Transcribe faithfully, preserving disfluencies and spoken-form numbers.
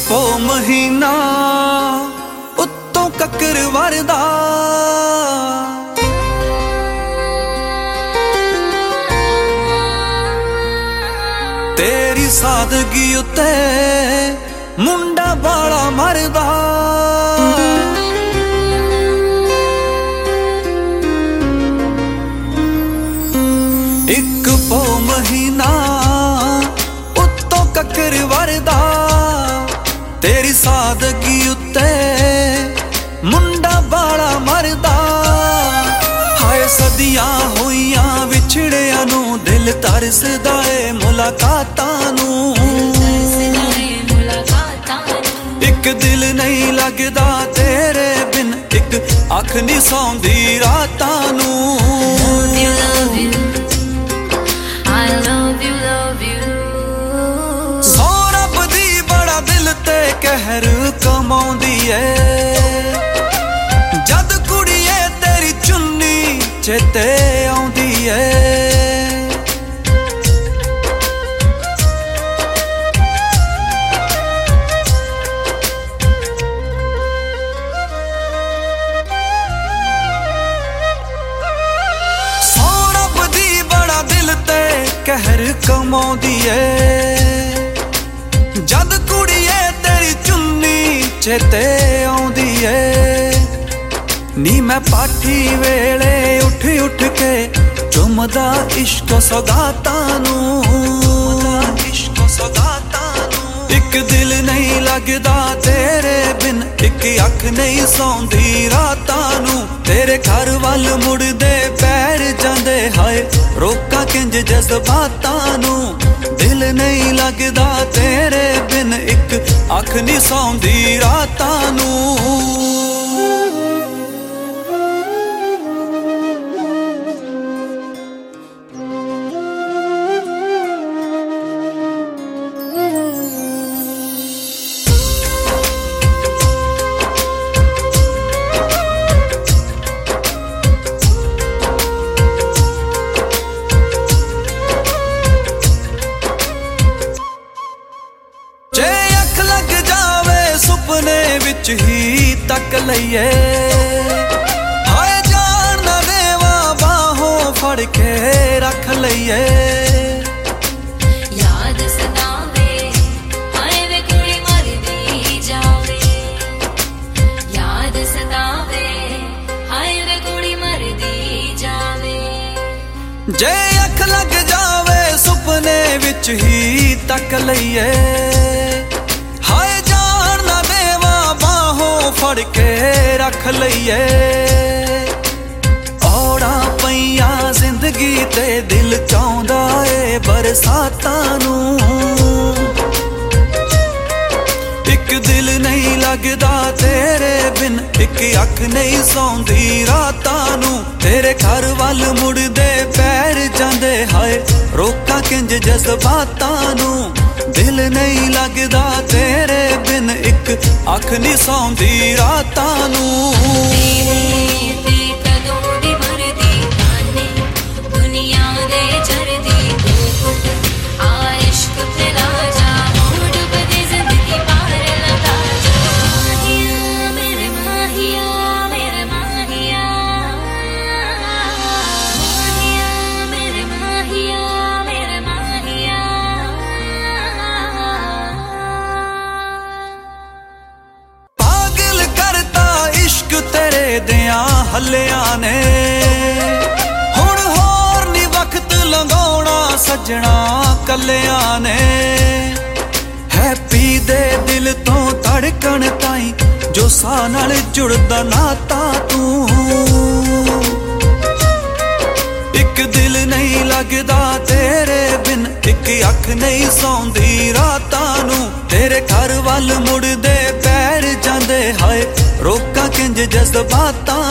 पो महीना उत्तों ककर वरदा तेरी सादगी उत्ते मुंडा बाला मरदा एक पो महीना उत्तों ककर वरदा तेरी सादगी उत्ते मुंडा बाला मरदा हाय सदियां होइयां विछड़िया नू दिल तरसदा ए मुलाकातां नू एक दिल नहीं लगदा तेरे बिन एक अख नहीं सौंदी रातां नू कहर कमाउंदी है जद कुड़िए तेरी चुन्नी चेते आउंदी है सोना बदी बड़ा दिल ते कहर कमाउंदी है जद कुड़िए चेते आउंदी है नी मैं पाठी वेले उठ उठ के चुमदा इश्क सौगातां नू इश्क सौगातां नू एक दिल नहीं लगदा तेरे बिन एक अख नहीं सौंदी रातां नू तेरे घर वल मुड़दे पैर जांदे हाय रोका किंज जज्बातां नू दिल नहीं लगदा तेरे बिन एक अख नहीं सौंदी रातां नू ही तक लईए हाय जान ना देवा बाहों फड़ के रख लईए याद सतावे हाय वे कुड़ी मरदी जावे याद सतावे हाय वे कुड़ी मरदी जावे जे अख लग जावे सुपने विच ही तक लईए फड़ के रख लईए औड़ा पईया जिंदगी ते दिल चाहुंदा ए बरसातां नू एक दिल नहीं लगदा तेरे बिन एक अख नहीं सौंदी रातां नू तेरे घर वल मुड़दे पैर जांदे हाय रोका किंज जज्बातां नू दिल नहीं लगदा तेरे बिन एक अख नहीं सौंदी रातां नू हल्लिया ने हुण होर नी वक्त लंघाउणा सजना कल्लिया ने हैप्पी दे दिल तो धड़कन ताई जो सा नाल जुड़दा नाता तू एक दिल नहीं लगदा तेरे बिन एक अख नहीं सौंदी रातां नू तेरे घर वल मुड़दे पैर जांदे हाय रोका किंज जज्बातां